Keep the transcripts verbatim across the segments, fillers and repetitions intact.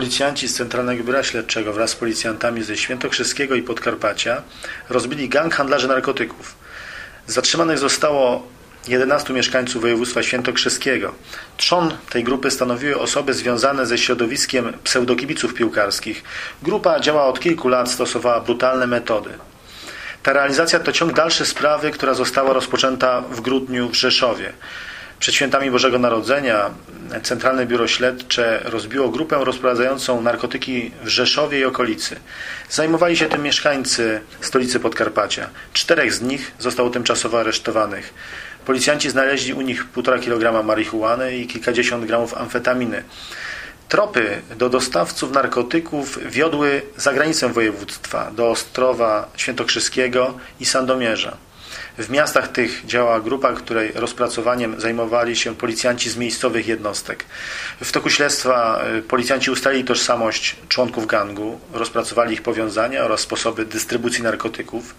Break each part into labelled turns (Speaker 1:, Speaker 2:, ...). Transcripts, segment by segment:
Speaker 1: Policjanci z Centralnego Biura Śledczego wraz z policjantami ze Świętokrzyskiego i Podkarpacia rozbili gang handlarzy narkotyków. Zatrzymanych zostało jedenastu mieszkańców województwa świętokrzyskiego. Trzon tej grupy stanowiły osoby związane ze środowiskiem pseudokibiców piłkarskich. Grupa działała od kilku lat, stosowała brutalne metody. Ta realizacja to ciąg dalszy sprawy, która została rozpoczęta w grudniu w Rzeszowie. Przed świętami Bożego Narodzenia Centralne Biuro Śledcze rozbiło grupę rozprowadzającą narkotyki w Rzeszowie i okolicy. Zajmowali się tym mieszkańcy stolicy Podkarpacia. Czterech z nich zostało tymczasowo aresztowanych. Policjanci znaleźli u nich półtora kilograma marihuany i kilkadziesiąt gramów amfetaminy. Tropy do dostawców narkotyków wiodły za granicę województwa, do Ostrowa Świętokrzyskiego i Sandomierza. W miastach tych działała grupa, której rozpracowaniem zajmowali się policjanci z miejscowych jednostek. W toku śledztwa policjanci ustalili tożsamość członków gangu, rozpracowali ich powiązania oraz sposoby dystrybucji narkotyków.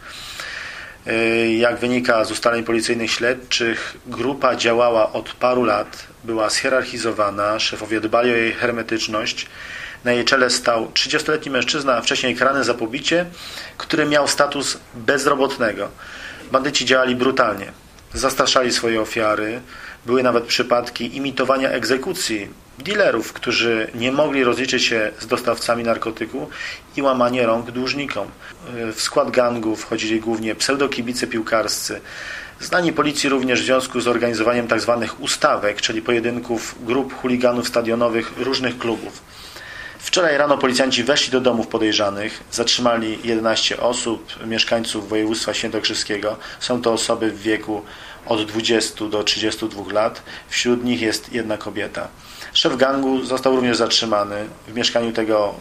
Speaker 1: Jak wynika z ustaleń policyjnych śledczych, grupa działała od paru lat, była schierarchizowana, szefowie dbali o jej hermetyczność. Na jej czele stał trzydziestoletni mężczyzna, wcześniej karany za pobicie, który miał status bezrobotnego. Bandyci działali brutalnie, zastraszali swoje ofiary, były nawet przypadki imitowania egzekucji dealerów, którzy nie mogli rozliczyć się z dostawcami narkotyku i łamanie rąk dłużnikom. W skład gangu wchodzili głównie pseudokibice piłkarscy, znani policji również w związku z organizowaniem tzw. ustawek, czyli pojedynków grup chuliganów stadionowych różnych klubów. Wczoraj rano policjanci weszli do domów podejrzanych, zatrzymali jedenaście osób, mieszkańców województwa świętokrzyskiego. Są to osoby w wieku od dwudziestu do trzydziestu dwóch lat. Wśród nich jest jedna kobieta. Szef gangu został również zatrzymany w mieszkaniu tego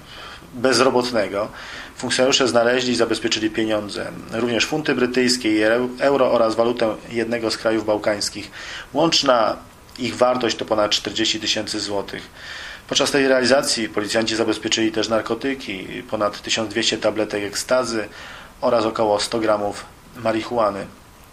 Speaker 1: bezrobotnego. Funkcjonariusze znaleźli i zabezpieczyli pieniądze, również funty brytyjskie i euro oraz walutę jednego z krajów bałkańskich. Łączna ich wartość to ponad czterdzieści tysięcy złotych. Podczas tej realizacji policjanci zabezpieczyli też narkotyki, ponad tysiąc dwieście tabletek ekstazy oraz około sto gramów marihuany.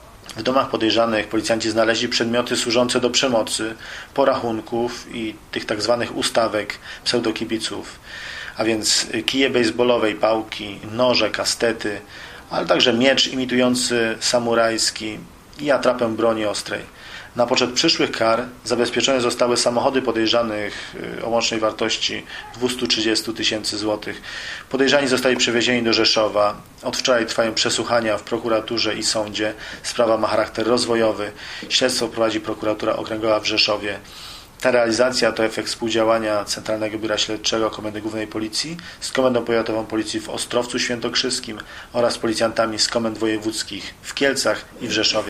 Speaker 1: W domach podejrzanych policjanci znaleźli przedmioty służące do przemocy, porachunków i tych tak zwanych ustawek pseudokibiców, a więc kije bejsbolowe i pałki, noże, kastety, ale także miecz imitujący samurajski i atrapę broni ostrej. Na poczet przyszłych kar zabezpieczone zostały samochody podejrzanych o łącznej wartości dwieście trzydzieści tysięcy złotych. Podejrzani zostali przewiezieni do Rzeszowa. Od wczoraj trwają przesłuchania w prokuraturze i sądzie. Sprawa ma charakter rozwojowy. Śledztwo prowadzi prokuratura okręgowa w Rzeszowie. Ta realizacja to efekt współdziałania Centralnego Biura Śledczego Komendy Głównej Policji z Komendą Powiatową Policji w Ostrowcu Świętokrzyskim oraz policjantami z komend wojewódzkich w Kielcach i w Rzeszowie.